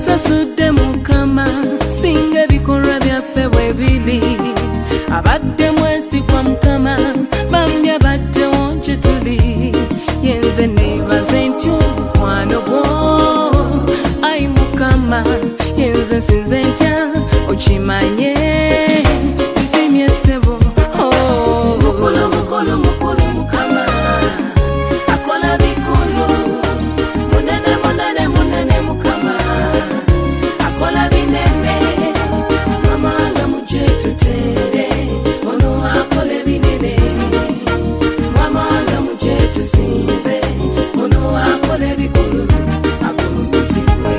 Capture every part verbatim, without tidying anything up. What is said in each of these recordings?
tusasudde mukama singa bikorwa byaffe bwe biri abadde mwesi kwa mukama bambi abaddewo gye tuli yenze neebaze ntyo mukwano gwo ayi mukama yenze nsinze ntya okimanye kisimye ssebo mukulu mukulu mukulu mukama akola bikulu munene munene munene mukama akola binene mama nga muje tutere ono akole binene mama nga muje tusinze ono akole bikulu akulumizibwe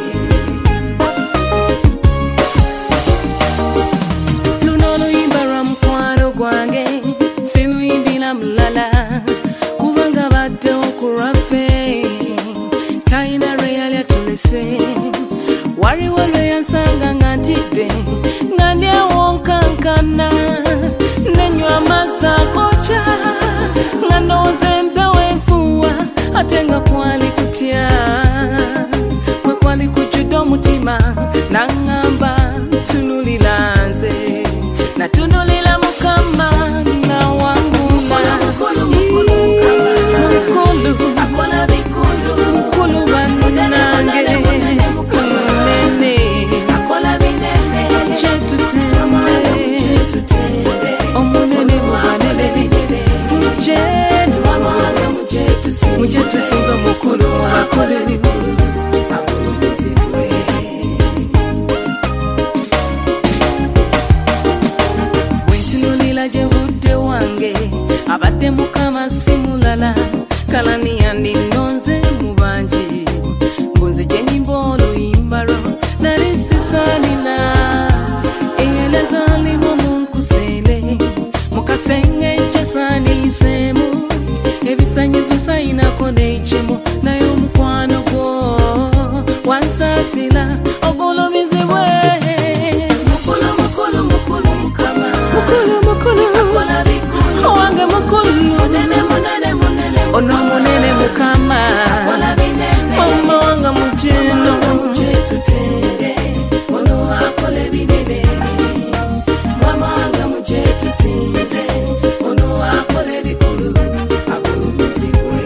luno luyimba lwa mukwano gwange siluyimbira mulala kubanga baddewo ku lwaffe talina lwe yali atulese waliwo lwe yansanga nga ntidde nga ndyewo nkankana nenywa amazzi agokya nga ndowooza empewo enfuuwa ate nga kwali kutya kwe kwali kujjudde omutima naŋŋamba ntunulira nze natunulira mukama nawangula mukulu akola bikulu mukulu bannange munene akola binene kyetutembe omunene mubanene muje tusinza omukulu akole bikulu akulumizibwe bwentunulira gye budde wange abadde mukama simulala kalani yandinonze mu bangi mbunzije nyimba oluyimba lwo nali sisalina eyeleza limo munkuseere mukasenge kyesaniisemu ebisanyizo sayinako nekimu naye omukwano gwo wansaasira ogulumizibwe mukulu mukulu mukulu mukama mukulu mukulu akola bikulu owange mukulu munene munene munene ono munene mukama akola binene mama wanga mujeno muje tutere ono akole binene mama wanga muje tusinze ono akole bikulu akulumizibwe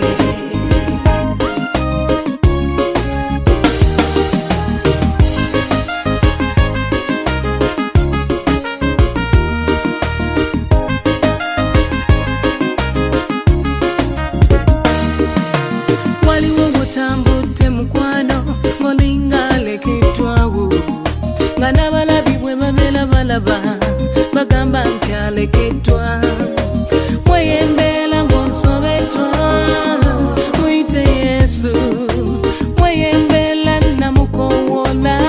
waliwo butambudde mukwano ngolinga alekeddwawo nga n'abalabi bwe babeera balaba bagamba nti alekeddwa mweyembeera ng'onsobetwa muyite yesu mweyembeera namukowoola